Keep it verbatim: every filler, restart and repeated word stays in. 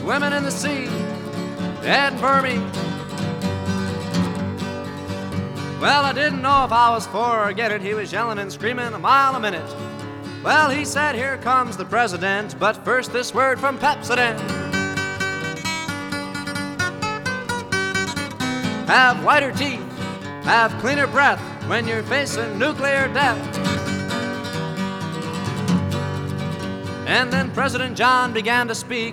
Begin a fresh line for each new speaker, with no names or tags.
swimming in the sea, dead for me. Well, I didn't know if I was for or get it. He was yelling and screaming a mile a minute. Well, he said, here comes the president, but first this word from Pepsodent. Have whiter teeth, have cleaner breath when you're facing nuclear death. And then President John began to speak.